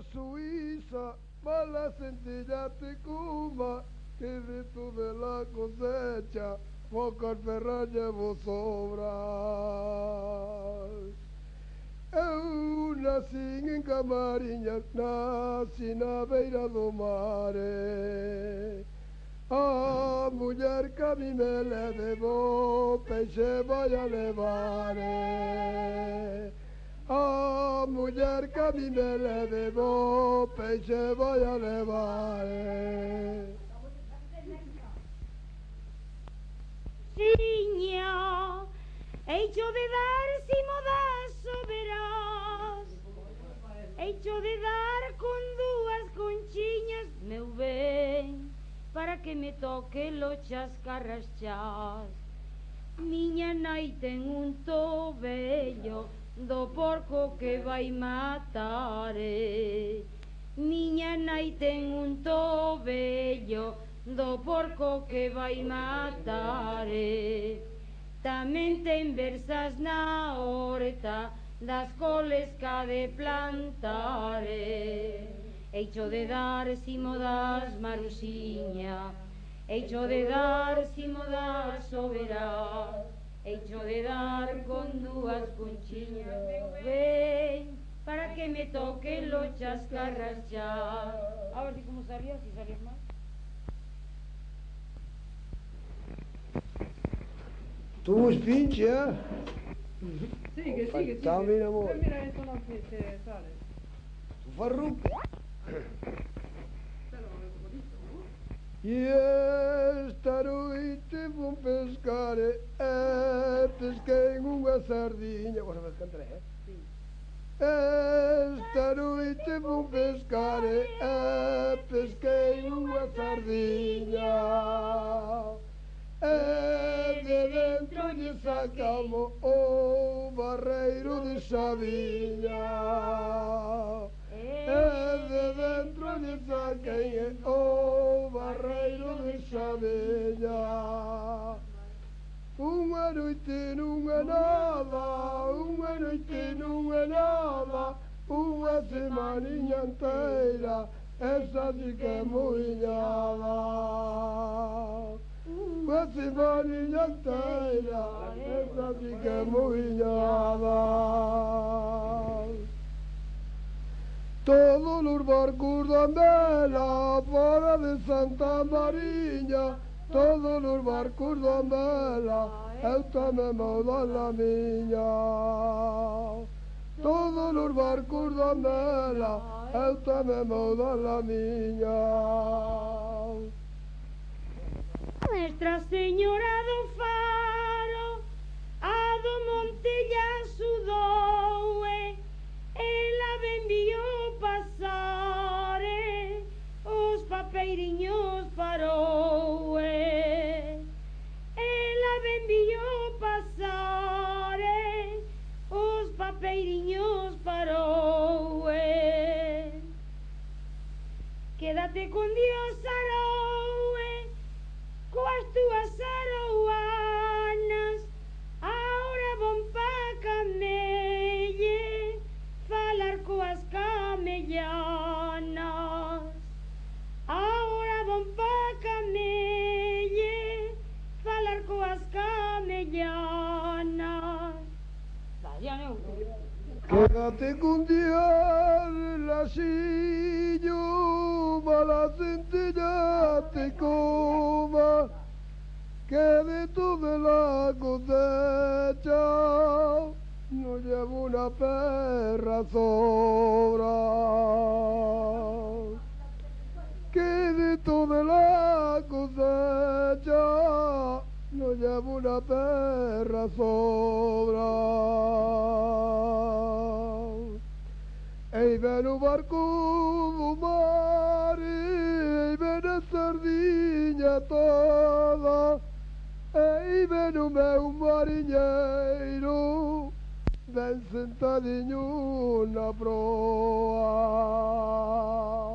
Suiza, mala centella te cuma, que de tu de la cosecha, poca ferra llevo sobras. Eu nasci em Camarinha, nasci na beira do mar. A mulher que a mim me levou, peixe vai a levar. A mulher que a mim me levou, peixe vai a levar. Siña, hecho de dar si modazo verás, hecho de dar con dúas conchiñas, meu ben, para que me toque lo chascarrachás. Miña nai ten un tobello do porco que vai matar. Miña nai ten un tobello do porco que vai matar. Tamén ten versas na horta das coles que ha de plantar. Hecho de dar simo das Maruxiña, hecho de dar simo das soberás, hecho de dar con dúas conchiñas, ven, para que me toque lo chascarrachás. A ver si cómo salía, si salías mal. Tu spingi, Sigue, sigue, Ciao, sigue. mio amore. Mira esto no se sale. Tu farrucco. Pero es bonito, ¿no? E esta noite vou pescar, pesquei unha sardinha. Agora vai cantar, Sí. Esta noite vou pescar, pesquei unha sardinha. E de dentro lle sacamos o barreiro de Xaviña. E de dentro lle saquei o barreiro de Xaviña. Unha noite non é nada, unha noite non é nada, unha semaninha inteira, esa sí que é moiñada. Unha semaninha inteira, esa sí que é moiñada. Todos os barcos dan vela fora de Santa Mariña, todos os barcos dan vela, eu tamén vou dar a miña. Todos os barcos dan vela, eu tamén vou dar a miña. Nuestra Señora do Faro, a do Monte ya sudou, ela ben viu pasar, os papeiriños parou, ela ben viu pasar, os papeiriños parou. Quédate con Dios, Aroue, coas túas arouanas, ahora von pa camelle, falar coas camellanas. Ahora von pa camelle, falar coas camellanas. Vaya, no. Quédate con Dios, lasillo, mala centella te coma, que de toda la cosecha no llevo una perra sobra. Que de toda la cosecha no llevo una perra sobra. Ei ven o barco do mar, ei ven a sardiña toda, ei ven o meu mariñeiro, ven sentadiño na proa.